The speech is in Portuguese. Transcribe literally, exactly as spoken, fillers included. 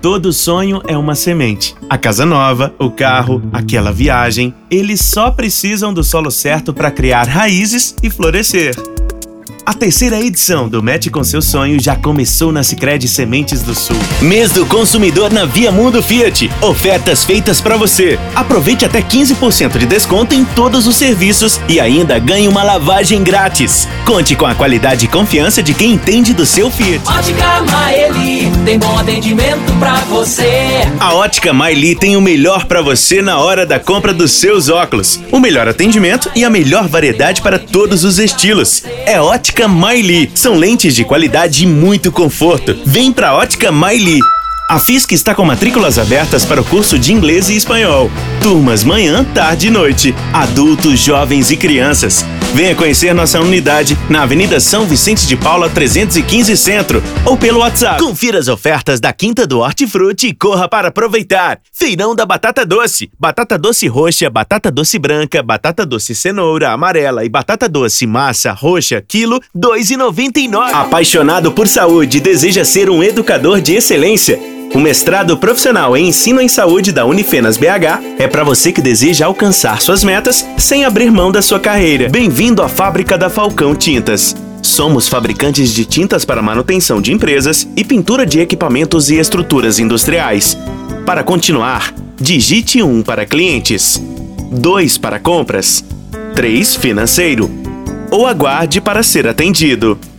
Todo sonho é uma semente. A casa nova, o carro, aquela viagem, eles só precisam do solo certo para criar raízes e florescer. A terceira edição do Mete com Seu Sonho já começou na Sicredi Sementes do Sul. Mês do consumidor na Via Mundo Fiat. Ofertas feitas para você. Aproveite até quinze por cento de desconto em todos os serviços e ainda ganhe uma lavagem grátis. Conte com a qualidade e confiança de quem entende do seu Fiat. Ótica Maeli, tem bom atendimento pra você. A Ótica Maeli tem o melhor para você na hora da compra dos seus óculos. O melhor atendimento e a melhor variedade para todos os estilos. É Ótica Maeli. São lentes de qualidade e muito conforto. Vem pra Ótica Maeli. A Fiesc está com matrículas abertas para o curso de inglês e espanhol. Turmas manhã, tarde e noite. Adultos, jovens e crianças. Venha conhecer nossa unidade na Avenida São Vicente de Paula trezentos e quinze Centro ou pelo WhatsApp. Confira as ofertas da Quinta do Hortifruti e corra para aproveitar. Feirão da Batata Doce. Batata doce roxa, batata doce branca, batata doce cenoura, amarela e batata doce massa roxa, quilo dois reais e noventa e nove centavos. Apaixonado por saúde e deseja ser um educador de excelência? O mestrado profissional em ensino em saúde da Unifenas B H é para você que deseja alcançar suas metas sem abrir mão da sua carreira. Bem-vindo à Fábrica da Falcão Tintas. Somos fabricantes de tintas para manutenção de empresas e pintura de equipamentos e estruturas industriais. Para continuar, digite um para clientes, dois para compras, três financeiro ou aguarde para ser atendido.